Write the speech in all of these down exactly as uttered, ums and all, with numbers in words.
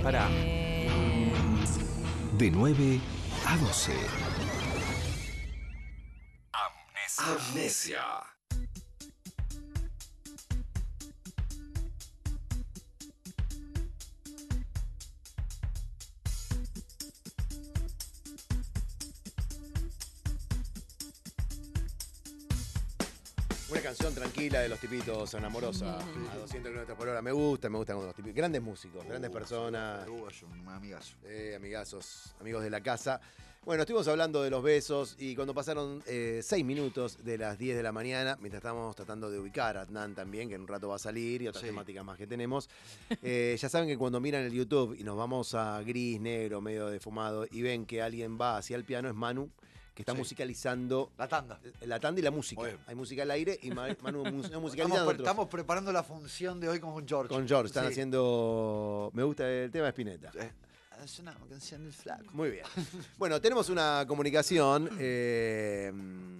Pará. De nueve a doce. Amnesia. Una canción tranquila de los tipitos, Ana Amorosa, a doscientos kilómetros por hora. Me gusta, me gustan los tipitos. Grandes músicos, grandes personas. Un amigazo. Eh, amigazos, amigos de la casa. Bueno, estuvimos hablando de los besos y cuando pasaron eh, seis minutos de las diez de la mañana, mientras estábamos tratando de ubicar a Adnan también, que en un rato va a salir, y otras Sí. temáticas más que tenemos, eh, ya saben que cuando miran el YouTube y nos vamos a gris, negro, medio defumado, y ven que alguien va hacia el piano, es Manu, que está Sí. musicalizando La tanda. la tanda y la música. Bueno. Hay música al aire y Ma- Manu mus- musicaliza Estamos, pre- otros. estamos preparando la función de hoy con George. Con George, están Sí. haciendo... Me gusta el tema de Spinetta. Eh, Es una canción del flaco. Muy bien. Bueno, tenemos una comunicación eh,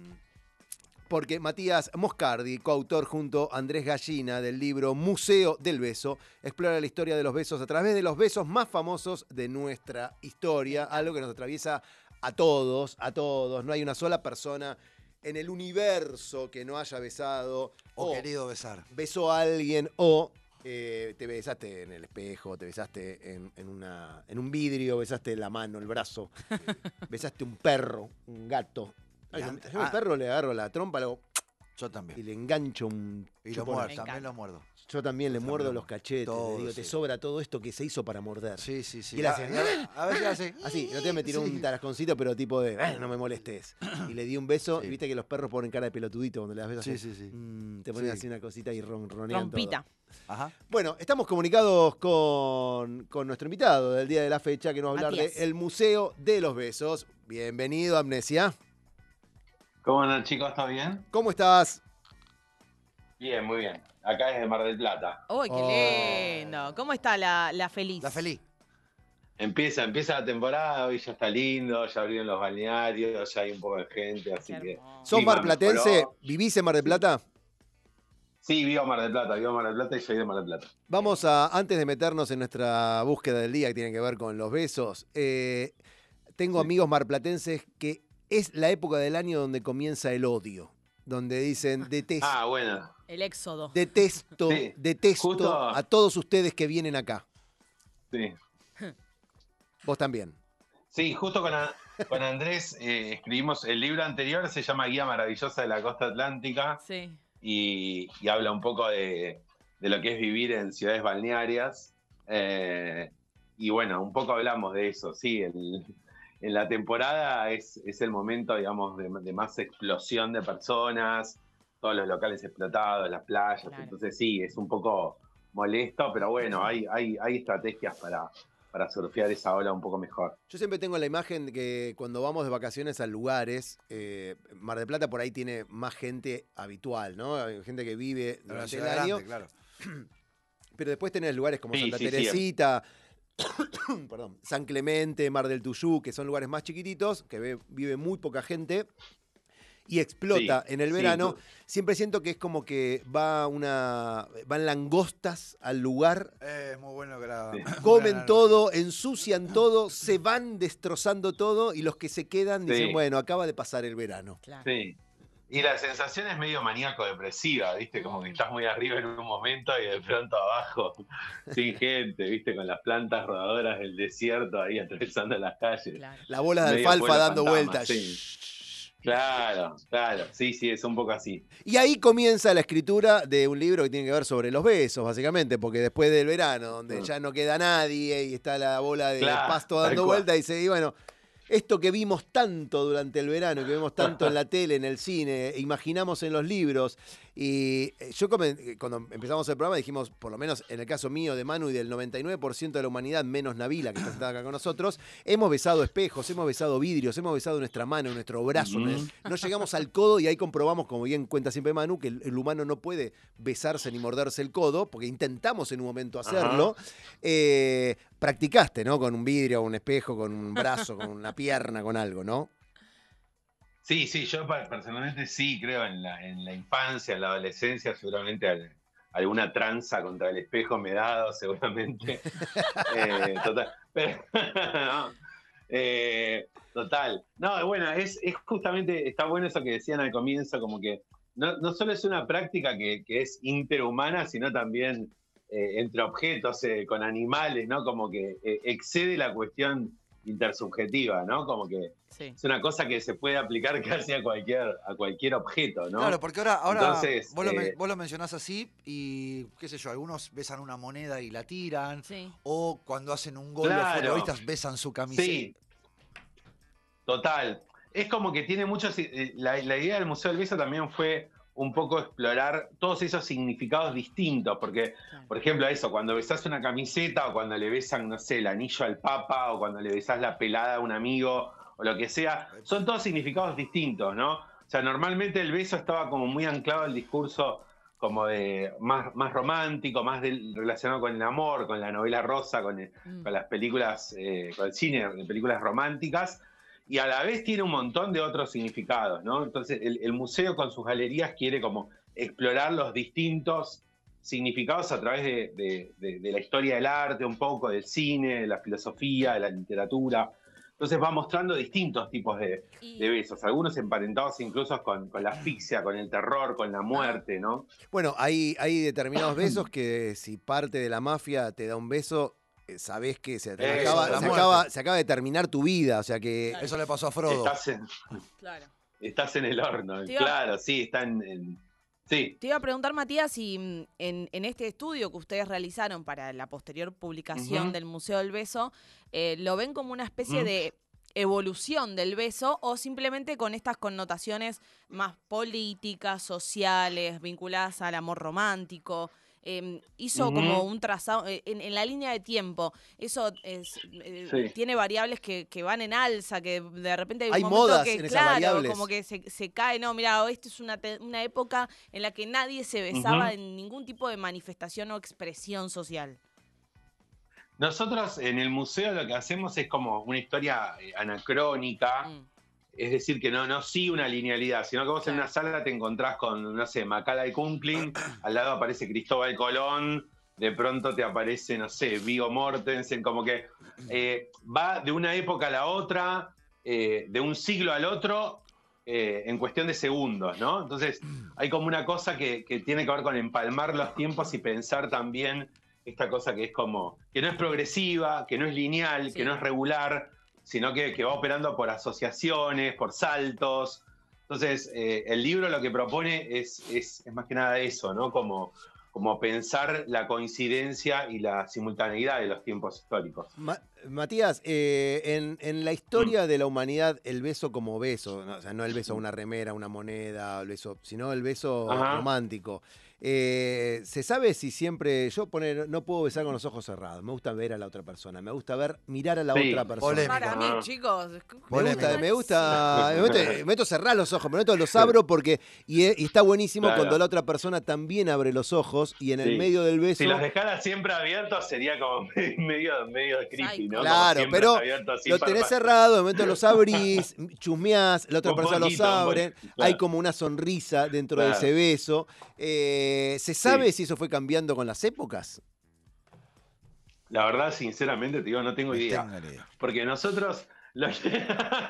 porque Matías Moscardi, coautor junto a Andrés Gallina del libro Museo del Beso, explora la historia de los besos a través de los besos más famosos de nuestra historia, algo que nos atraviesa a todos, a todos. No hay una sola persona en el universo que no haya besado O querido besar. besó a alguien o eh, te besaste en el espejo, te besaste en, en, una, en un vidrio, besaste la mano, el brazo, besaste un perro, un gato. Ay, yo, yo al Ah. perro le agarro la trompa luego, Yo y también. le engancho un Y lo chupón. muerdo, Me también encanta. lo muerdo. Yo también le Yo muerdo también. los cachetes, Todo, le digo, te sí. sobra todo esto que se hizo para morder. Sí, sí, sí. Y él A, hace, a- a ver qué hace. Así, no te me tiró Sí. un tarasconcito, pero tipo de, "Eh, no me molestes". Y le di un beso, Sí. y viste que los perros ponen cara de pelotudito cuando le das besos. Sí, así, sí, sí. mm, te ponen Sí. así una cosita y ronronean Rompita. Ajá. Bueno, estamos comunicados con, con nuestro invitado del día de la fecha que nos va a hablar Matías. del Museo de los Besos. Bienvenido, Amnesia. ¿Cómo andan, chicos? ¿Todo bien? ¿Cómo estás? Bien, muy bien. Acá es de Mar del Plata. ¡Uy, qué Oh. lindo! ¿Cómo está la, la feliz? La feliz. Empieza, empieza la temporada, hoy ya está lindo, ya abrieron los balnearios, ya hay un poco de gente, así Qué que... hermoso. ¿Sos Clima marplatense? mejoró. ¿Vivís en Mar del Plata? Sí, vivo en Mar del Plata, vivo en Mar del Plata y soy de Mar del Plata. Vamos a, antes de meternos en nuestra búsqueda del día que tiene que ver con los besos, eh, tengo Sí. amigos marplatenses que es la época del año donde comienza el odio, donde dicen, detesto, Ah, bueno, El éxodo. detesto, Sí, detesto justo- a todos ustedes que vienen acá. sí. Vos también. Sí, justo con, a- con Andrés eh, escribimos el libro anterior, se llama Guía Maravillosa de la Costa Atlántica. Sí. y, y habla un poco de, de lo que es vivir en ciudades balnearias. Eh, y bueno, un poco hablamos de eso, sí. El, en la temporada es, es el momento, digamos, de, de más explosión de personas, todos los locales explotados, las playas. Claro. Entonces sí, es un poco molesto, pero bueno, hay, hay, hay estrategias para, para surfear esa ola un poco mejor. Yo siempre tengo la imagen de que cuando vamos de vacaciones a lugares, eh, Mar del Plata por ahí tiene más gente habitual, ¿no? Hay gente que vive Una durante el ciudad año, grande, claro. pero después tenés lugares como Sí, Santa sí, sí. Teresita, perdón, San Clemente, Mar del Tuyú, que son lugares más chiquititos, que ve- vive muy poca gente. Y explota Sí, en el sí, verano. tú- Siempre siento que es como que va una van langostas al lugar, Eh, es muy bueno que la. Sí. buena comen analogía. todo, ensucian todo, se van destrozando todo y los que se quedan dicen, Sí. bueno, acaba de pasar el verano. Claro. Sí. Y la sensación es medio maníaco-depresiva, ¿viste? Como que Mm. estás muy arriba en un momento y de pronto abajo, sin gente, ¿viste? Con las plantas rodadoras del desierto ahí atravesando las calles. Claro. La bola de Medio alfalfa pueblo dando fantasma, vueltas. sí. Claro, claro. Sí, sí, es un poco así. Y ahí comienza la escritura de un libro que tiene que ver sobre los besos, básicamente, porque después del verano, donde Mm. ya no queda nadie y está la bola de Claro, pasto tal dando cual. vueltas, y dice, y bueno, esto que vimos tanto durante el verano, que vemos tanto en la tele, en el cine, imaginamos en los libros. Y eh, yo comen- eh, cuando empezamos el programa dijimos, por lo menos en el caso mío, de Manu y del noventa y nueve por ciento de la humanidad, menos Nabila, que está sentada acá con nosotros, hemos besado espejos, hemos besado vidrios, hemos besado nuestra mano, nuestro brazo. Ujú. No llegamos al codo y ahí comprobamos, como bien cuenta siempre Manu, que el, el humano no puede besarse ni morderse el codo, porque intentamos en un momento hacerlo. Eh, practicaste, ¿no? Con un vidrio, un espejo, con un brazo, con una pierna, con algo, ¿no? Sí, sí, yo pa- personalmente sí creo en la, en la infancia, en la adolescencia, seguramente al- alguna tranza contra el espejo me he dado seguramente. eh, total. Pero, no, eh, total. No, bueno, es, es justamente, está bueno eso que decían al comienzo, como que no, no solo es una práctica que, que es interhumana, sino también eh, entre objetos, eh, con animales, ¿no? Como que eh, excede la cuestión intersubjetiva, ¿no? Como que Sí. es una cosa que se puede aplicar casi a cualquier, a cualquier objeto, ¿no? Claro, porque ahora, ahora Entonces, vos, lo, men- eh, vos lo mencionás así y, qué sé yo, algunos besan una moneda y la tiran, Sí. o cuando hacen un gol los Claro. futbolistas besan su camiseta. Sí, total. Es como que tiene muchos... eh, La, la idea del Museo del Beso también fue un poco explorar todos esos significados distintos, porque, Claro. por ejemplo, eso, cuando besás una camiseta o cuando le besan, no sé, el anillo al Papa o cuando le besás la pelada a un amigo o lo que sea, son todos significados distintos, ¿no? O sea, normalmente el beso estaba como muy anclado al discurso como de más, más romántico, más del- relacionado con el amor, con la novela rosa, con, el- Mm. con las películas, eh, con el cine de películas románticas, y a la vez tiene un montón de otros significados, ¿no? Entonces el, el museo con sus galerías quiere como explorar los distintos significados a través de, de- de- de la historia del arte, un poco del cine, de la filosofía, de la literatura. Entonces va mostrando distintos tipos de, Y- de besos, algunos emparentados incluso con, con la asfixia, con el terror, con la muerte, ¿no? Bueno, hay, hay determinados besos que si parte de la mafia te da un beso, eh, sabés que se, Eh, acaba, la se, muerte. acaba, se acaba de terminar tu vida. O sea que Claro. Eso le pasó a Frodo. Estás en, Claro. estás en el horno, Te iba- claro, sí, está en... en- sí. Te iba a preguntar, Matías, si mm, en, en este estudio que ustedes realizaron para la posterior publicación Ujú. del Museo del Beso, eh, ¿lo ven como una especie Ujú. de evolución del beso o simplemente con estas connotaciones más políticas, sociales, vinculadas al amor romántico? Eh, hizo Ujú. como un trazado, eh, en, en la línea de tiempo, eso es, eh, Sí. tiene variables que, que van en alza, que de repente hay un Hay momento modas que, en esas claro, variables. como que se, se cae, no, mira, esta es una, te- una época en la que nadie se besaba Ujú. en ningún tipo de manifestación o expresión social. Nosotros en el museo lo que hacemos es como una historia eh, anacrónica, Mm, es decir, que no, no sigue una linealidad, sino que vos en Claro. una sala te encontrás con, no sé, Macaulay Culkin, al lado aparece Cristóbal Colón, de pronto te aparece, no sé, Viggo Mortensen, como que eh, va de una época a la otra, eh, de un siglo al otro, eh, en cuestión de segundos, ¿no? Entonces hay como una cosa que, que tiene que ver con empalmar los tiempos y pensar también esta cosa que es como, que no es progresiva, que no es lineal, Sí. que no es regular, sino que, que va operando por asociaciones, por saltos. Entonces, eh, el libro lo que propone es, es, es más que nada eso, ¿no? Como, como pensar la coincidencia y la simultaneidad de los tiempos históricos. Ma- Matías, eh, en, en la historia de la humanidad, el beso como beso, ¿no? O sea, no el beso a una remera, una moneda, el beso, sino el beso Ajá. romántico. Eh, ¿Se sabe si siempre, yo poner, no puedo besar con los ojos cerrados, me gusta ver a la otra persona, me gusta ver, mirar a la Sí. otra persona. Polémico. Para mí, Ah. chicos. Me Polémico. gusta, me gusta, me meto, me meto a cerrar los ojos, me meto los abro porque, y, y está buenísimo Claro. cuando la otra persona también abre los ojos y en el Sí. medio del beso. Si los dejara siempre abiertos sería como medio, medio creepy, ¿no? Como Claro, siempre pero abiertos, sin lo tenés parpadear. cerrado, de momento los abrís, chusmeás, la otra Un persona poquito, los un abre, poquito, claro. hay como una sonrisa dentro de Claro. ese beso. Eh, ¿Se sabe Sí. si eso fue cambiando con las épocas? La verdad, sinceramente, te digo, no tengo No idea. tengo ni idea. Porque nosotros. Lo que-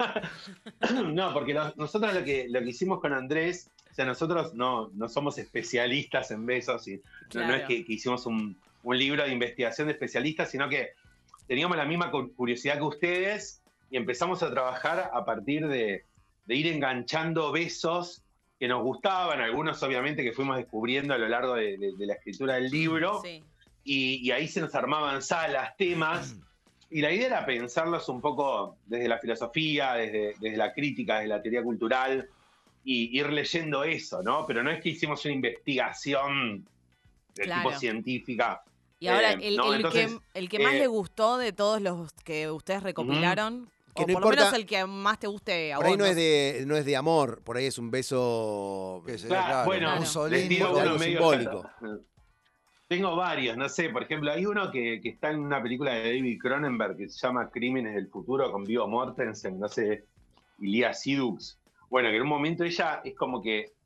no, porque lo- nosotros lo que, lo que hicimos con Andrés, o sea, nosotros no, no somos especialistas en besos, y no- no, Claro. es que, que hicimos un, un libro de investigación de especialistas, sino que teníamos la misma cu- curiosidad que ustedes y empezamos a trabajar a partir de, de ir enganchando besos que nos gustaban, algunos obviamente que fuimos descubriendo a lo largo de, de- de la escritura del libro. Sí. Y, y ahí se nos armaban salas, temas, y la idea era pensarlos un poco desde la filosofía, desde, desde la crítica, desde la teoría cultural, y ir leyendo eso, ¿no? Pero no es que hicimos una investigación de Claro. tipo científica. Y ahora, Eh, el, no, el entonces, que, el que más eh, le gustó de todos los que ustedes recopilaron, Que o no por lo importa- menos el que más te guste a Por ahí vos, no no es, sé. de, no es de amor, por ahí es un beso Que sea, Claro, claro, bueno, Claro. Mussolini, les tiro de uno algo medio simbólico. Tengo varios, no sé, por ejemplo, hay uno que, que está en una película de David Cronenberg que se llama Crímenes del Futuro con Viggo Mortensen, no sé, y Lia Seydoux. Bueno, que en un momento ella es como que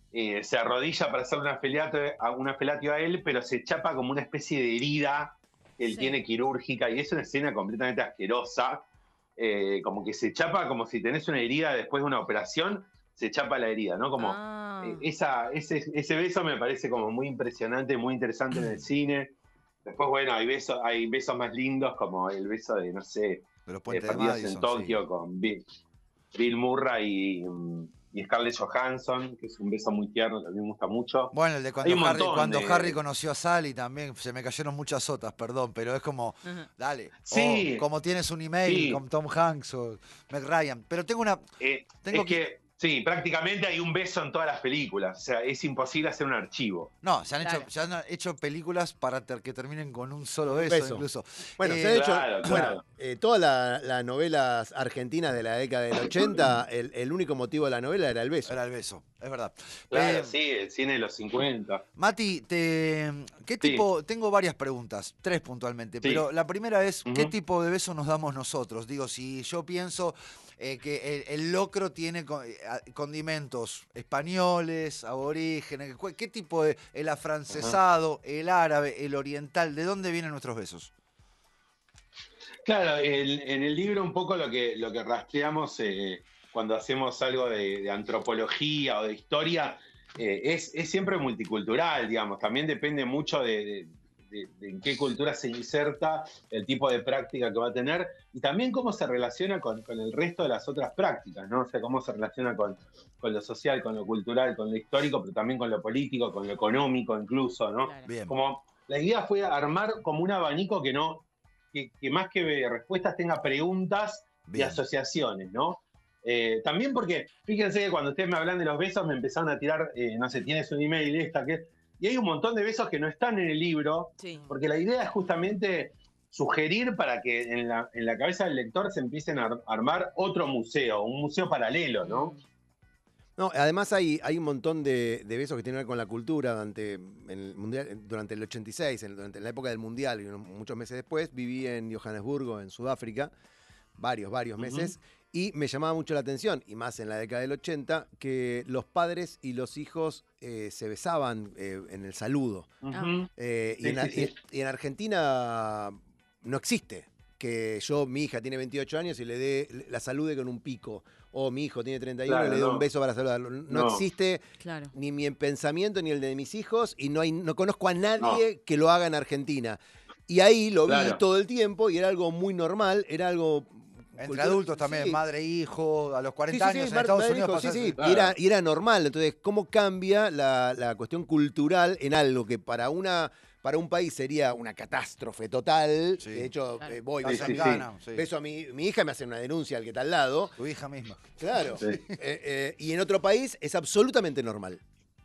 eh, se arrodilla para hacer una felatio, una felatio a él, pero se chapa como una especie de herida que él Sí. tiene quirúrgica, y es una escena completamente asquerosa, eh, como que se chapa como si tenés una herida después de una operación, se chapa la herida, ¿no? Como Ah. eh, esa, ese, ese beso me parece como muy impresionante, muy interesante en el cine. Después, bueno, hay besos, hay besos más lindos, como el beso de, no sé, De los eh, puentes de Perdidos en Madison, Tokio sí. con Bill, Bill Murray y, mm, y Scarlett Johansson, que es un beso muy tierno, que a mí me gusta mucho. Bueno, el de Hay cuando, un Harry, montón cuando de- Harry conoció a Sally también, se me cayeron muchas sotas, perdón, pero es como, Ajá. dale. Sí. O como tienes un email Sí. con Tom Hanks o Meg Ryan. Pero tengo una. Eh, Tengo es que, sí, prácticamente hay un beso en todas las películas. O sea, es imposible hacer un archivo. No, se han, Claro. hecho, se han hecho películas para ter- que terminen con un solo beso, beso. incluso. Bueno, Eh, se han hecho, claro, claro. bueno, eh, todas la- las novelas argentinas de la década del ochenta, el, el único motivo de la novela era el beso. Era el beso, es verdad. Claro, Eh, sí, el cine de los cincuenta. Mati, te, ¿qué Sí. tipo? Tengo varias preguntas, tres puntualmente, Sí. pero la primera es, ¿qué Ujú. tipo de beso nos damos nosotros? Digo, si yo pienso eh, que el, el locro tiene co- eh, a- condimentos españoles, aborígenes, ¿qué, qué tipo de, el afrancesado, el árabe, el oriental, ¿de dónde vienen nuestros besos? Claro, el- en el libro un poco lo que, lo que rastreamos eh, cuando hacemos algo de, de antropología o de historia eh, es, es siempre multicultural, digamos. También depende mucho de, de- de- de en qué cultura se inserta, el tipo de práctica que va a tener y también cómo se relaciona con, con el resto de las otras prácticas, ¿no? O sea, cómo se relaciona con, con lo social, con lo cultural, con lo histórico, pero también con lo político, con lo económico incluso, ¿no? Claro. Bien. Como la idea fue armar como un abanico que no, que, que más que respuestas tenga preguntas y Bien. asociaciones, ¿no? Eh, también porque, fíjense que cuando ustedes me hablan de los besos, me empezaron a tirar, eh, no sé, tienes un email esta, que y hay un montón de besos que no están en el libro, Sí. porque la idea es justamente sugerir para que en la, en la cabeza del lector se empiecen a ar- armar otro museo, un museo paralelo, ¿no? Mm. No, además hay, hay un montón de, de besos que tienen que ver con la cultura. Durante, en el, mundial, durante el ochenta y seis, en, durante la época del Mundial y unos- muchos meses después, viví en Johannesburgo, en Sudáfrica, varios, varios meses, y me llamaba mucho la atención, y más en la década del ochenta, que los padres y los hijos eh, se besaban eh, en el saludo. Ujú. Eh, y, Sí, en, sí, sí. y- y en Argentina no existe que yo, mi hija tiene veintiocho años y le dé la salude con un pico. O mi hijo tiene treinta y uno Claro, y le dé no. un beso para saludarlo. No, No. existe Claro. ni mi pensamiento ni el de mis hijos y no, hay, no conozco a nadie que lo haga en Argentina. Y ahí lo vi Claro. todo el tiempo y era algo muy normal, era algo... Entre cultural- adultos también, sí. madre, hijo, a los Sí, cuarenta sí, sí, años en Mar- Estados Madrid Unidos dijo, sí, pasa sí, eso. y era, y era normal. Entonces, ¿cómo cambia la, la cuestión cultural en algo que para una para un país sería una catástrofe total? Sí. De hecho, Claro. eh, voy, La Sí, beso, a sí, mi, sí. Sangana, sí. beso a mi, mi hija, me hace una denuncia al que está al lado. Tu hija misma. Claro. Sí. Eh, eh, y en otro país es absolutamente normal.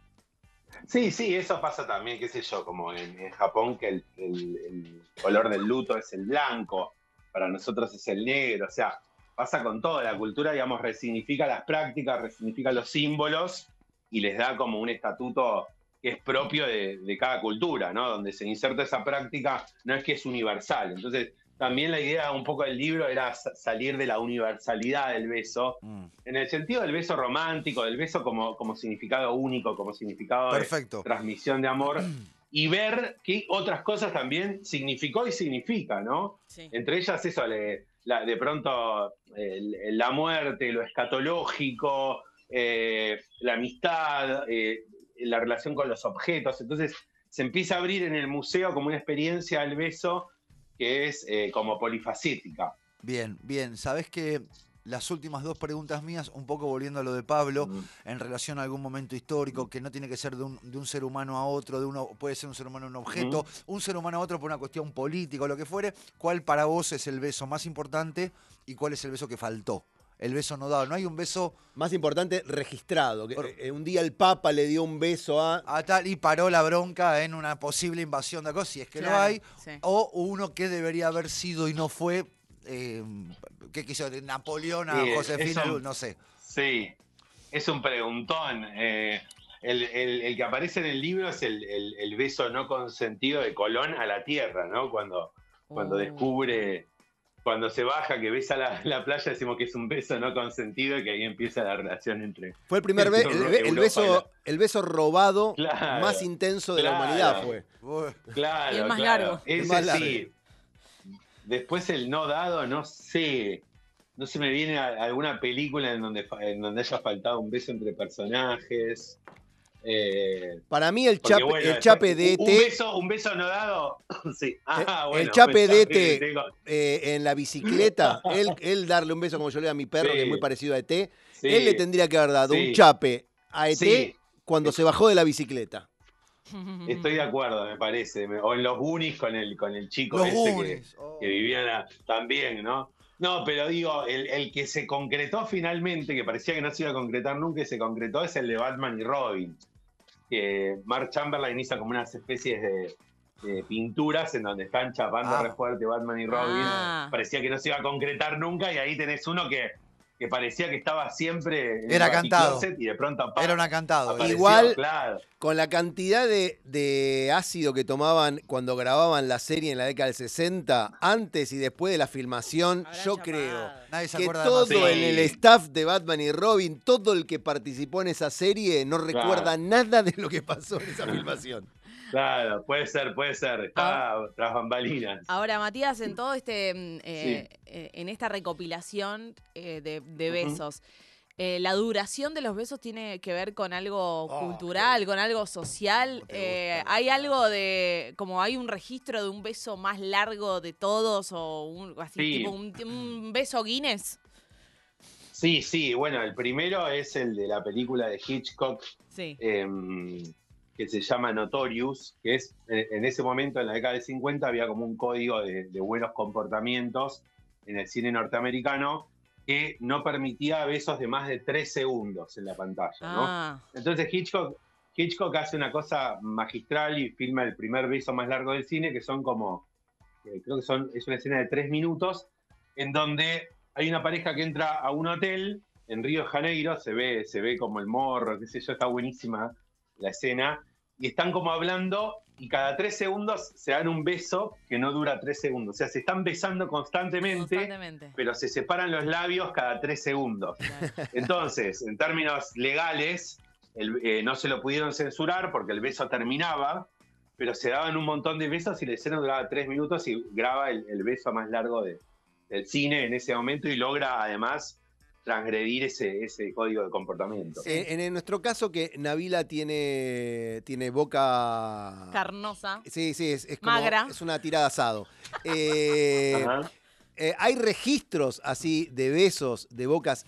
Sí, sí, eso pasa también, qué sé yo, como en, en Japón, que el, el- el color del luto es el blanco, para nosotros es el negro, o sea, pasa con toda la cultura, digamos, resignifica las prácticas, resignifica los símbolos y les da como un estatuto que es propio de, de cada cultura, ¿no? Donde se inserta esa práctica, no es que es universal. Entonces, también la idea un poco del libro era sa- salir de la universalidad del beso, Mm. en el sentido del beso romántico, del beso como, como significado único, como significado de Perfecto. transmisión de amor, y ver qué otras cosas también significó y significa, ¿no? Sí. Entre ellas eso, le- la- de pronto el- la muerte, lo escatológico, eh, la amistad, eh, la relación con los objetos. Entonces se empieza a abrir en el museo como una experiencia al beso que es eh, como polifacética. Bien, bien. Sabés que las últimas dos preguntas mías, un poco volviendo a lo de Pablo, Mm. en relación a algún momento histórico, que no tiene que ser de un, de un ser humano a otro, de uno, puede ser un ser humano a un objeto, un ser humano a otro por una cuestión política o lo que fuere. ¿Cuál para vos es el beso más importante y cuál es el beso que faltó? El beso no dado. No hay un beso Más importante, registrado. Que, Por- eh, un día el Papa le dio un beso a... a tal y paró la bronca en una posible invasión de cosas, si es que lo Claro, hay, sí. o uno que debería haber sido y no fue, eh, ¿qué quiso? De Napoleón a Sí, Josefina, eso- Lu- no sé. Sí, es un preguntón. Eh, el, el- el que aparece en el libro es el, el- el beso no consentido de Colón a la tierra, ¿no? Cuando, cuando Oh. descubre cuando se baja, que besa la, la playa, decimos que es un beso no consentido y que ahí empieza la relación entre... Fue el primer be- el, be- el beso, el beso robado Claro, más intenso de claro. la humanidad fue. Uy, Claro, Y el más claro. largo. Ese El más largo. sí. Después el no dado, no sé. No se me viene a- alguna película en donde, fa- en donde haya faltado un beso entre personajes. Eh, Para mí el porque, chape, bueno, el después, chape de un, E T, un beso, un beso no dado. Sí. Ah, el, bueno, el chape de E chape T con- eh, en la bicicleta, él, él darle un beso como yo le doy a mi perro, Sí. que es muy parecido a E T, Sí, él le tendría que haber dado sí. un chape a E T Sí. cuando se bajó de la bicicleta. Estoy de acuerdo, me parece. Me- O en los Goonies con el, con el chico los ese que, Goonies. Oh. que vivían a- también, ¿no? No, pero digo, el, el que se concretó finalmente, que parecía que no se iba a concretar nunca y se concretó, es el de Batman y Robin. Que Mark Chamberlain hizo como unas especies de, de pinturas en donde están chapando Ah. re fuerte Batman y Robin. Ah. Parecía que no se iba a concretar nunca y ahí tenés uno que, que parecía que estaba siempre en Era el cantado. Baticloset y de pronto ¡pam! Era un acantado. apareció, Igual- claro. Con la cantidad de, de ácido que tomaban cuando grababan la serie en la década del sesenta, antes y después de la filmación, Habrán yo chapado. creo Nadie se que acuerda todo demasiado. Sí. en el staff de Batman y Robin, todo el que participó en esa serie, no recuerda nada de lo que pasó en esa filmación. Claro, puede ser, puede ser. Está tras bambalinas. Ahora, Matías, en todo este, mm, eh, eh, en esta recopilación eh, de, de Ujú. besos, eh, ¿la duración de los besos tiene que ver con algo Oh, cultural, con algo social? te Eh, gusta. ¿Hay algo de, como hay un registro de un beso más largo de todos o un, así, Sí. tipo un, un beso Guinness? Sí, sí, bueno, el primero es el de la película de Hitchcock, Sí. eh, que se llama Notorious, que es, eh, en ese momento, en la década del cincuenta, había como un código de, de buenos comportamientos en el cine norteamericano que no permitía besos de más de tres segundos en la pantalla, ¿no? Ah, Entonces Hitchcock, Hitchcock hace una cosa magistral y filma el primer beso más largo del cine, que son como, eh, creo que son, es una escena de tres minutos, en donde hay una pareja que entra a un hotel en Río de Janeiro, se ve, se ve como el morro, qué sé yo, está buenísima la escena, y están como hablando y cada tres segundos se dan un beso que no dura tres segundos. O sea, se están besando constantemente, constantemente. pero se separan los labios cada tres segundos. Claro. Entonces, en términos legales, el- eh, no se lo pudieron censurar porque el beso terminaba, pero se daban un montón de besos y la escena duraba tres minutos y graba el, el beso más largo de- del cine en ese momento y logra además transgredir ese, ese código de comportamiento. Sí. En, en nuestro caso, que Nabila tiene, tiene boca... Carnosa. Sí, sí, es, es como, Magra. es una tirada asado. Eh, Ajá. eh, hay registros así de besos de bocas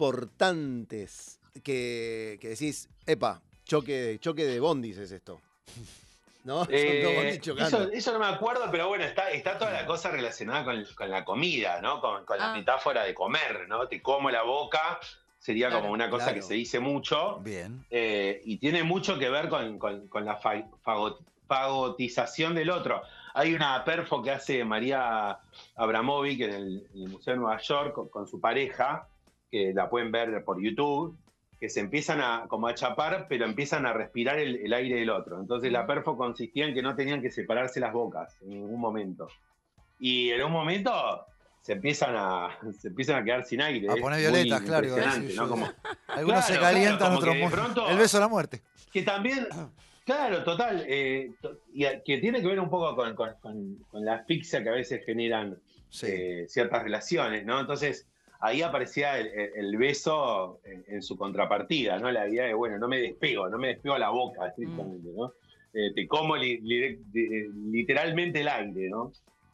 importantes que, que decís, epa, choque, choque de bondis es esto. ¿No? Son dos Eh, bondis chocando. eso, eso no me acuerdo, pero bueno, está, está toda la cosa relacionada con, con la comida, ¿no? Con, con la Ah. metáfora de comer, ¿no? Te como la boca, sería Claro. como una cosa Claro. que se dice mucho. Bien. Eh, y tiene mucho que ver con, con- con la fa- fagot- fagotización del otro. Hay una perfo que hace María Abramovic en el, en el Museo de Nueva York con, con su pareja, que la pueden ver por YouTube, que se empiezan a como a chapar, pero empiezan a respirar el, el aire del otro. Entonces la perfo consistía en que no tenían que separarse las bocas en ningún momento. Y en un momento se empiezan a, se empiezan a quedar sin aire. A Es poner muy violetas, claro. iba a impresionante, decir ¿no? yo. Como- Algunos se Claro, calientan, claro, como otros que de mu- pronto- El beso a la muerte. que también, claro, total, eh, to- y a- que tiene que ver un poco con, con- con- con la asfixia que a veces generan Sí. eh, ciertas relaciones, ¿no? Entonces, ahí aparecía el, el- el beso en, en su contrapartida, ¿no? La idea de, bueno, no me despego, no me despego la boca, estrictamente, ¿no? Eh, te como li- li- li- literalmente el aire, ¿no?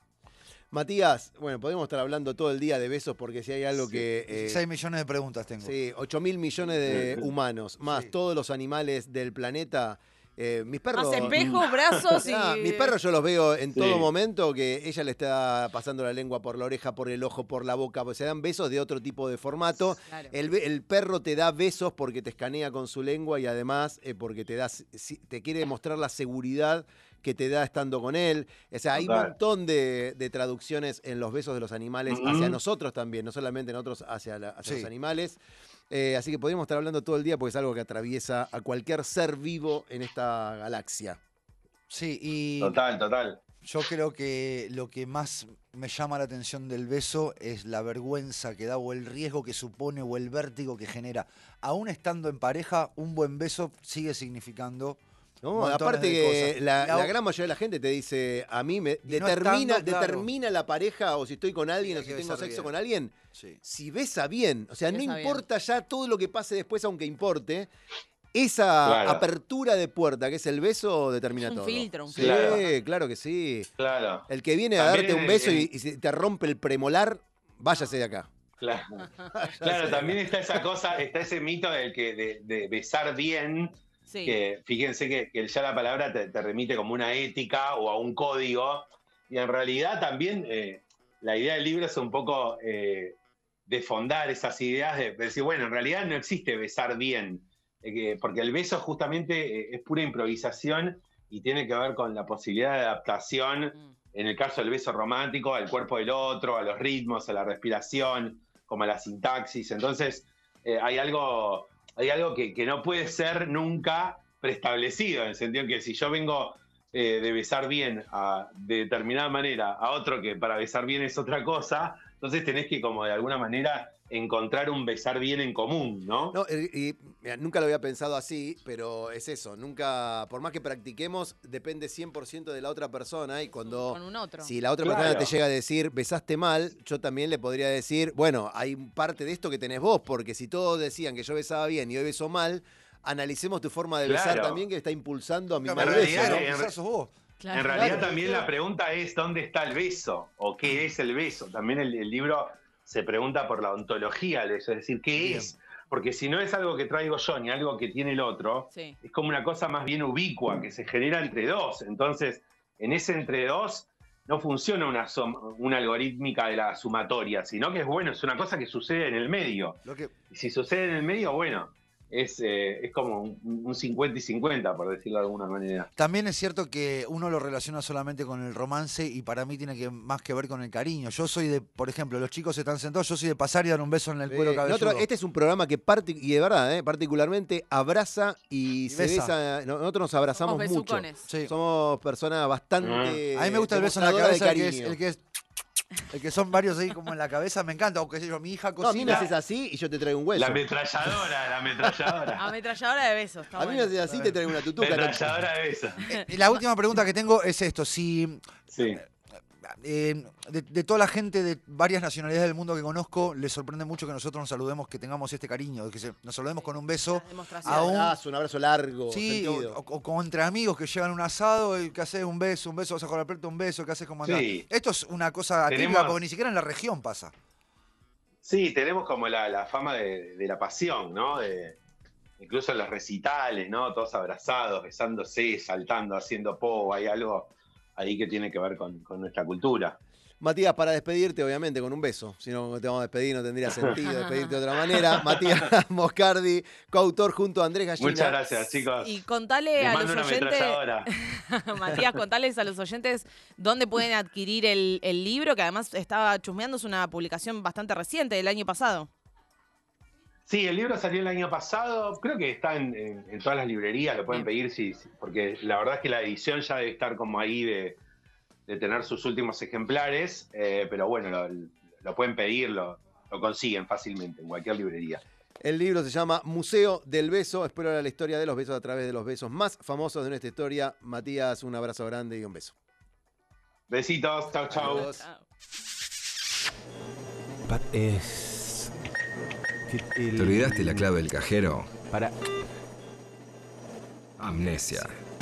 Matías, bueno, podemos estar hablando todo el día de besos porque si hay algo Sí. que... eh, seis millones de preguntas tengo. sí, ocho mil millones de humanos, más Sí. todos los animales del planeta. Eh, mis perros... Más espejos, brazos y... Ah, mis perros yo los veo en Sí. todo momento que ella le está pasando la lengua por la oreja, por el ojo, por la boca, pues se dan besos de otro tipo de formato. Claro. El, be- el perro te da besos porque te escanea con su lengua y además eh, porque te, da, si- te quiere demostrar la seguridad que te da estando con él. O sea, hay un Total. montón de, de traducciones en los besos de los animales Ujú. hacia nosotros también, no solamente nosotros hacia, la- hacia Sí. los animales. Eh, así que podríamos estar hablando todo el día porque es algo que atraviesa a cualquier ser vivo en esta galaxia. Sí, y Total, total. Yo creo que lo que más me llama la atención del beso es la vergüenza que da o el riesgo que supone o el vértigo que genera. Aún estando en pareja, un buen beso sigue significando No, montones aparte de que cosas. la, La- la gran mayoría de la gente te dice, a mí me Y no determina, estando, claro. determina la pareja o si estoy con alguien Sí, o hay si que tengo besar sexo bien. con alguien, Sí. si besa bien. O sea, no Besa bien. importa ya todo lo que pase después, aunque importe. Esa Claro. apertura de puerta, que es el beso, determina Es un todo. filtro, un sí, filtro. claro que sí. Claro. El que viene a También darte un en- beso en- y, y se te rompe el premolar, váyase de acá. Claro, Váyase claro de también acá. está esa cosa, está ese mito del que de, de besar bien, Sí. que fíjense que, que ya la palabra te, te remite como una ética o a un código, y en realidad también eh, la idea del libro es un poco eh, desfondar esas ideas de, de decir, bueno, en realidad no existe besar bien, eh, que- porque el beso justamente eh, es pura improvisación y tiene que ver con la posibilidad de adaptación, Mm. en el caso del beso romántico, al cuerpo del otro, a los ritmos, a la respiración, como a la sintaxis. Entonces, eh, hay algo, hay algo que, que no puede ser nunca preestablecido, en el sentido que si yo vengo eh, de besar bien a, de determinada manera a otro que para besar bien es otra cosa, entonces tenés que como de alguna manera encontrar un besar bien en común, ¿no? No, y, y, mira, nunca lo había pensado así, pero es eso. Nunca, por más que practiquemos, depende cien por ciento de la otra persona. Y cuando, Con un otro. si la otra Claro. persona te llega a decir, besaste mal, yo también le podría decir, bueno, hay parte de esto que tenés vos, porque si todos decían que yo besaba bien y hoy beso mal, analicemos tu forma de besar Claro. también, que está impulsando a mi Nunca mal me realidad, beso, ¿no? en- quizás sos vos. Claro. En realidad Claro. también la pregunta es ¿dónde está el beso? ¿O qué es el beso? También el, el libro se pregunta por la ontología del beso, es decir, ¿qué Bien. es? Porque si no es algo que traigo yo ni algo que tiene el otro, Sí. es como una cosa más bien ubicua que se genera entre dos. Entonces, en ese entre dos no funciona una, som- una algorítmica de la sumatoria, sino que es bueno, es una cosa que sucede en el medio. Lo que, Y si sucede en el medio, bueno, es, eh, es como un, un cincuenta y cincuenta, por decirlo de alguna manera. También es cierto que uno lo relaciona solamente con el romance y para mí tiene que más que ver con el cariño. Yo soy de, por ejemplo, los chicos están sentados, yo soy de pasar y dar un beso en el cuero Eh, cabelludo. nosotros- este es un programa que, parti- y de verdad, eh, particularmente abraza y, Y se besa. besa. No- Nosotros nos abrazamos Somos mucho. besucones. Sí. Somos personas bastante. A mí me gusta el beso en la demostradoras de cabeza, el que, es, cariño. el que es- el que son varios ahí como en la cabeza, me encanta. O qué sé yo, mi hija No, a mí me cocina. haces así y yo te traigo un hueso. La ametralladora, la ametralladora. Ametralladora de besos. Está A mí me bueno. haces así y te traigo una tutuca. Ametralladora de besos. Y la última pregunta que tengo es esto: si Sí. eh, de, de toda la gente de varias nacionalidades del mundo que conozco, les sorprende mucho que nosotros nos saludemos, que tengamos este cariño, que se- nos saludemos con un beso. Las demostraciones. Aún- Un abrazo, un abrazo largo. Sí, o, sentido. o- o como entre amigos que llegan a un asado y que haces un beso, un beso, vas a jugar al plato, un beso, que haces como andar. Sí. Esto es una cosa atípica Tenemos- porque ni siquiera en la región pasa. Sí, tenemos como la, la fama de, de la pasión, ¿no? De, incluso en los recitales, ¿no? Todos abrazados, besándose, saltando, haciendo po, hay algo ahí que tiene que ver con, con nuestra cultura. Matías, para despedirte, obviamente, con un beso. Si no te vamos a despedir, no tendría sentido despedirte de otra manera. Matías Moscardi, coautor junto a Andrés Gallina. Muchas gracias, chicos. Y contale Les a mando los una oyentes, ametralladora. Matías, contales a los oyentes dónde pueden adquirir el, el libro, que además estaba chusmeando, es una publicación bastante reciente, del año pasado. Sí, el libro salió el año pasado, creo que está en, en- en todas las librerías, lo pueden Bien. pedir, sí, sí, porque la verdad es que la edición ya debe estar como ahí de, de tener sus últimos ejemplares, eh, pero bueno, lo, lo pueden pedir, lo, lo consiguen fácilmente en cualquier librería. El libro se llama Museo del Beso. Explora la historia de los besos a través de los besos más famosos de nuestra historia. Matías, un abrazo grande y un beso. Besitos, chau, chau. Adiós. Ah. Pa- es... que el- ¿Te olvidaste la clave del cajero? Para... Amnesia.